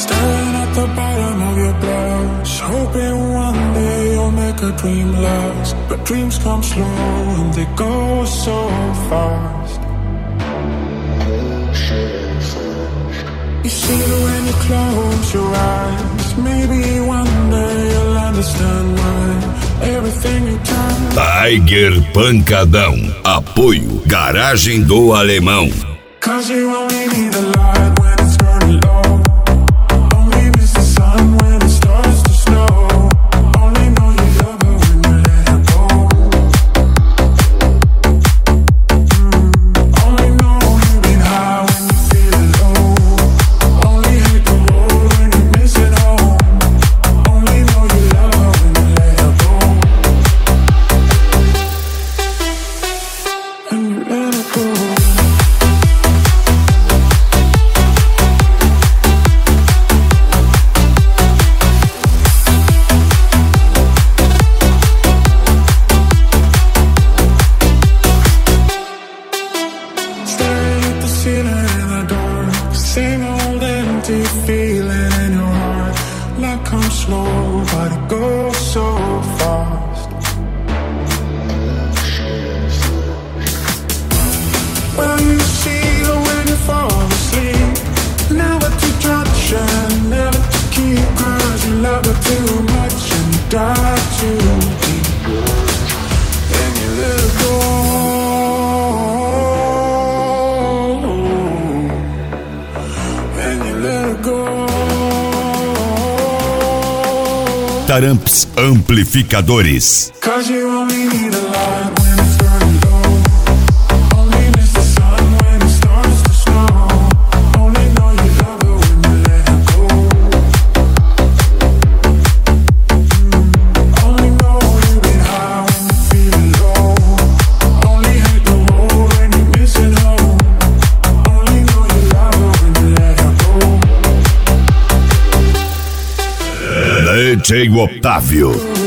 Staring at the bottom of your glass, hoping one day you'll make a dream last. But dreams come slow and they go so fast. You see when you close your eyes, maybe one day you'll understand why everything you turn. Tiger Pancadão. Apoio Garagem do Alemão. Cause you only need the light when it's burning low. Only miss the sun when it starts to snow. Only know you love her when you let her go. Only know you've been high when you feel low. Only hate the road when you miss it home. Only know you love her when you let her go. When you let her go. Same old empty feeling in your heart. Life comes slow, but it goes so fast. Well, you see her when you fall asleep. Never to touch and never to keep. Cause you love her too much and you dive too deep. And you let her go. Taramps Amplificadores. Cause you only need a light when it's burning low. Only miss the sun when it starts to snow. Only know you love her when you let her go. Only know you've been high when you feel low. Only hate the road when you miss it home. Only know you love her when you let her go. DJ Otávio.